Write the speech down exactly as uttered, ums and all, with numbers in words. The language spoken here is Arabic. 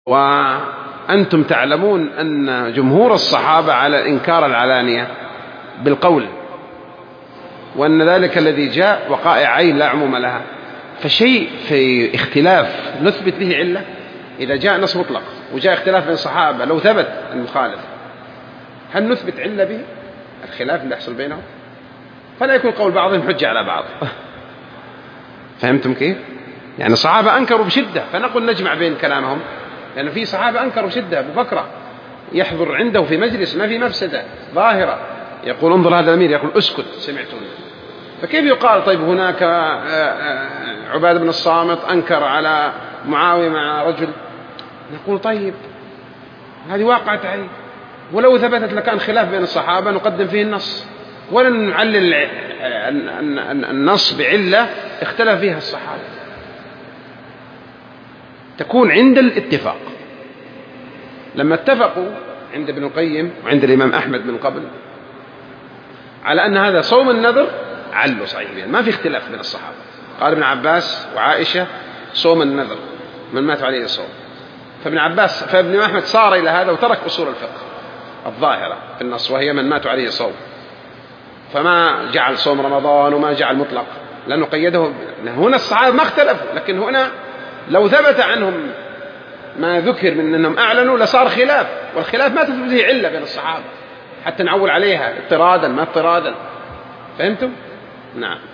وأنتم تعلمون أن جمهور الصحابة على إنكار العلانية بالقول، وأن ذلك الذي جاء وقائع عين لا عموم لها. فشيء في اختلاف نثبت به علة، إذا جاء نص مطلق وجاء اختلاف بين الصحابة لو ثبت المخالف هل نثبت علة به؟ الخلاف اللي يحصل بينهم فلا يكون قول بعضهم حجة على بعض. فهمتم كيف؟ يعني الصحابة أنكروا بشدة فنقول نجمع بين كلامهم، لأن يعني في صحابة أنكروا بشدة. أبو بكر يحضر عنده في مجلس ما في مفسدة ظاهرة يقول انظر هذا الأمير يقول اسكت سمعتم، فكيف يقال طيب هناك عبادة بن الصامت أنكر على معاوية مع رجل؟ نقول طيب هذه واقعة عين، ولو ثبتت لكان خلاف بين الصحابة نقدم فيه النص، ولن نعلل النص بعلة اختلف فيها الصحابة، تكون عند الاتفاق. لما اتفقوا عند ابن القيم وعند الإمام أحمد من قبل على أن هذا صوم النذر علوا صحيح بيه، ما في اختلاف بين الصحابة. قال ابن عباس وعائشة صوم النذر من مات عليه الصوم، فابن عباس فابن أحمد صار إلى هذا وترك أصول الفقه الظاهرة في النص وهي من مات عليه الصوم، فما جعل صوم رمضان وما جعل مطلق لأنه قيده. هنا الصحابة ما اختلفوا، لكن هنا لو ثبت عنهم ما ذكر من أنهم أعلنوا لصار خلاف، والخلاف ما تثبت به علة بين الصحابة حتى نعول عليها اضطرادا ما اضطرادا. فهمتم؟ نعم.